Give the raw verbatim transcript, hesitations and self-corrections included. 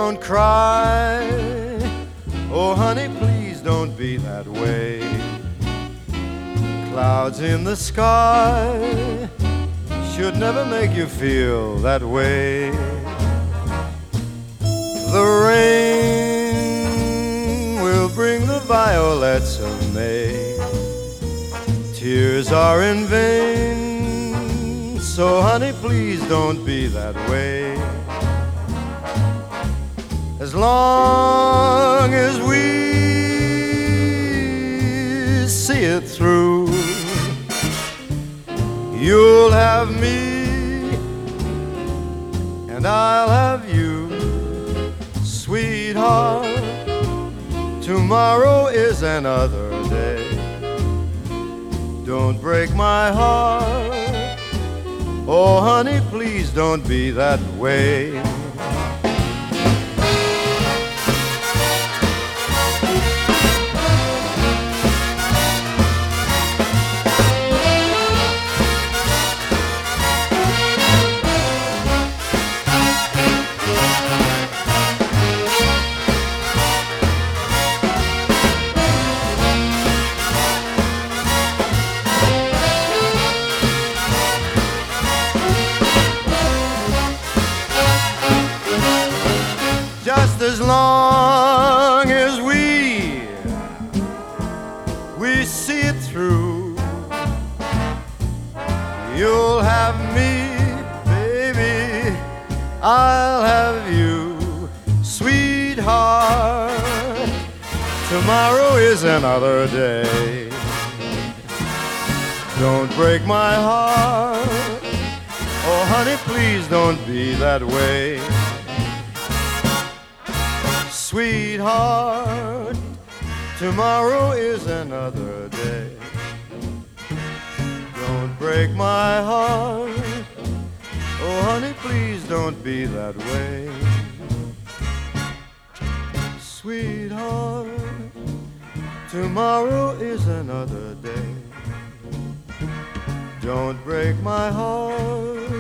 don't cry. Oh, honey, please don't be that way. Clouds in the sky should never make you feel that way. The rain will bring the violets of May. Tears are in vain, so honey, please don't be that way. As long as we see it through, you'll have me and I'll have you, sweetheart. Tomorrow is another day. Don't break my heart. Oh, honey, please don't be that way. Just as long as we we see it through, you'll have me, baby, I'll have you, sweetheart. Tomorrow is another day. Don't break my heart. Oh, honey, please don't be that way. Sweetheart, tomorrow is another day. Don't break my heart. Oh, honey, please don't be that way. Sweetheart, tomorrow is another day. Don't break my heart.